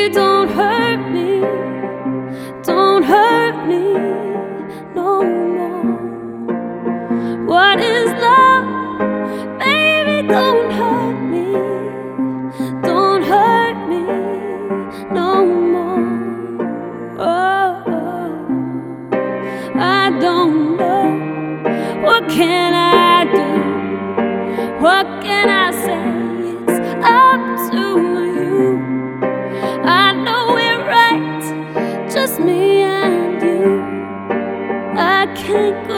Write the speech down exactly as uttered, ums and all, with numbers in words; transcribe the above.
Baby, don't hurt me, don't hurt me no more. What is love? Baby, don't hurt me, don't hurt me no more. Oh, I don't know, what can I do? What can I say? It's up to you. I know we're right, just me and you. I can't go